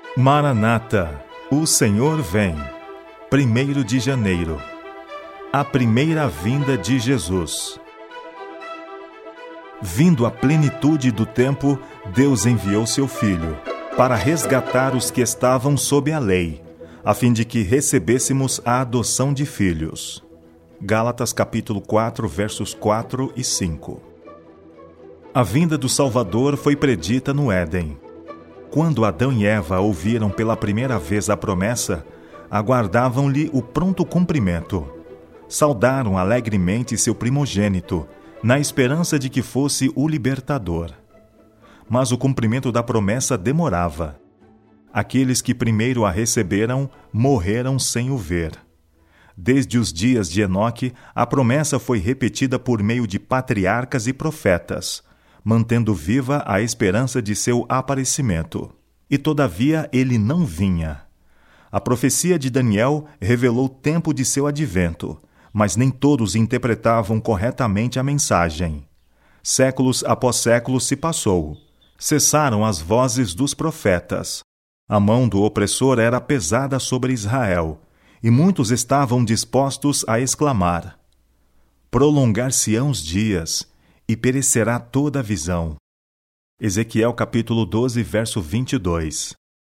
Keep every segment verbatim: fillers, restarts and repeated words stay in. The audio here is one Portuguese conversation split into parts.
Maranata, o Senhor vem. Primeiro de janeiro. A primeira vinda de Jesus. Vindo à plenitude do tempo, Deus enviou seu Filho, para resgatar os que estavam sob a lei, a fim de que recebêssemos a adoção de filhos. Gálatas capítulo quatro, versos quatro e cinco. A vinda do Salvador foi predita no Éden. Quando Adão e Eva ouviram pela primeira vez a promessa, aguardavam-lhe o pronto cumprimento. Saudaram alegremente seu primogênito, na esperança de que fosse o libertador. Mas o cumprimento da promessa demorava. Aqueles que primeiro a receberam morreram sem o ver. Desde os dias de Enoque, a promessa foi repetida por meio de patriarcas e profetas, mantendo viva a esperança de seu aparecimento. E todavia ele não vinha. A profecia de Daniel revelou o tempo de seu advento, mas nem todos interpretavam corretamente a mensagem. Séculos após séculos se passou. Cessaram as vozes dos profetas. A mão do opressor era pesada sobre Israel, e muitos estavam dispostos a exclamar: prolongar-se-ão os dias, e perecerá toda a visão. Ezequiel capítulo doze, verso vinte e dois.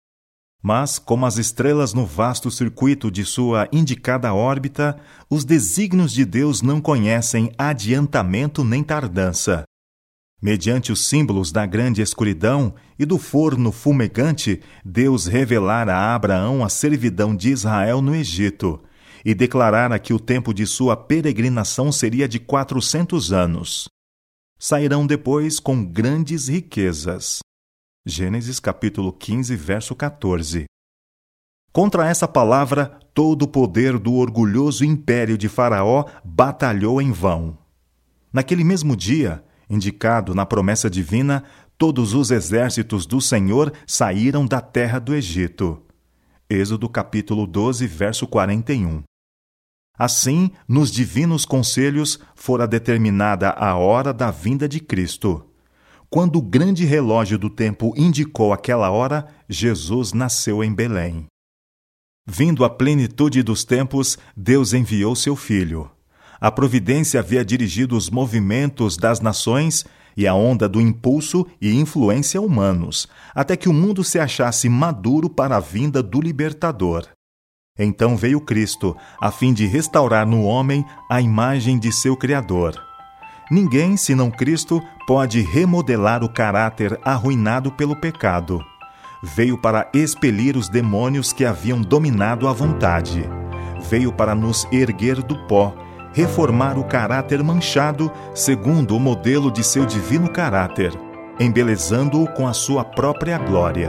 Mas, como as estrelas no vasto circuito de sua indicada órbita, os desígnios de Deus não conhecem adiantamento nem tardança. Mediante os símbolos da grande escuridão e do forno fumegante, Deus revelara a Abraão a servidão de Israel no Egito e declarara que o tempo de sua peregrinação seria de quatrocentos anos. Sairão depois com grandes riquezas. Gênesis capítulo quinze, verso quatorze. Contra essa palavra, todo o poder do orgulhoso império de Faraó batalhou em vão. Naquele mesmo dia, indicado na promessa divina, todos os exércitos do Senhor saíram da terra do Egito. Êxodo capítulo doze, verso quarenta e um. Assim, nos divinos conselhos, fora determinada a hora da vinda de Cristo. Quando o grande relógio do tempo indicou aquela hora, Jesus nasceu em Belém. Vindo à plenitude dos tempos, Deus enviou seu Filho. A providência havia dirigido os movimentos das nações e a onda do impulso e influência humanos, até que o mundo se achasse maduro para a vinda do Libertador. Então veio Cristo, a fim de restaurar no homem a imagem de seu Criador. Ninguém, senão Cristo, pode remodelar o caráter arruinado pelo pecado. Veio para expelir os demônios que haviam dominado a vontade. Veio para nos erguer do pó, reformar o caráter manchado segundo o modelo de seu divino caráter, embelezando-o com a sua própria glória.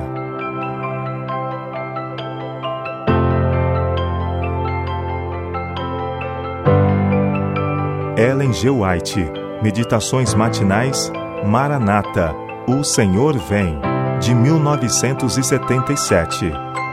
Ellen G. White, Meditações Matinais, Maranata, o Senhor vem, de mil novecentos e setenta e sete.